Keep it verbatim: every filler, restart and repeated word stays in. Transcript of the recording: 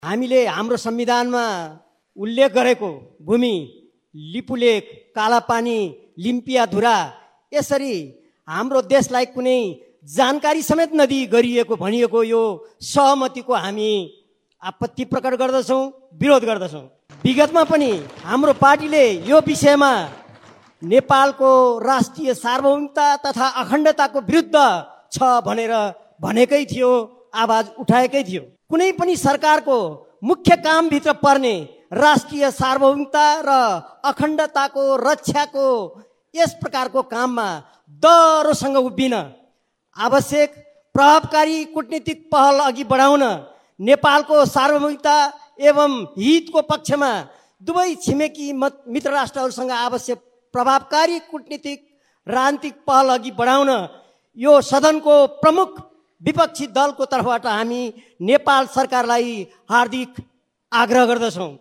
हामीले हाम्रो संविधानमा उल्लेख गरेको भूमि, लिपुलेक, कालापानी, लिम्पियाधुरा यसरी हाम्रो देशलाई कुनै जानकारी समेत नदिई गरिएको भनिएको यो सहमतिको हामी आपत्ति प्रकट गर्दछौँ, विरोध गर्दछौँ। विगतमा पनि हाम्रो पार्टीले यो विषयमा नेपालको राष्ट्रिय सार्वभौमिकता तथा अखण्डताको विरुद्ध छ भनेर भनेकै थियो, आवाज उठाएकै थियो। कुनै पनि सरकारको मुख्य कामभित्र पर्ने राष्ट्रिय सार्वभौमिकता र अखण्डताको रक्षाको यस प्रकारको काममा दरोसँग उभिन आवश्यक प्रभावकारी कूटनीतिक पहल अघि बढाउन नेपालको सार्वभौमिकता एवं हितको पक्षमा दुवै छिमेकी मित्र राष्ट्रहरूसँग आवश्यक प्रभावकारी कूटनीतिक राजनीतिक पहल अघि बढाउन यो सदनको प्रमुख विपक्षी दलको तर्फबाट हामी नेपाल सरकारलाई हार्दिक आग्रह गर्दछौँ।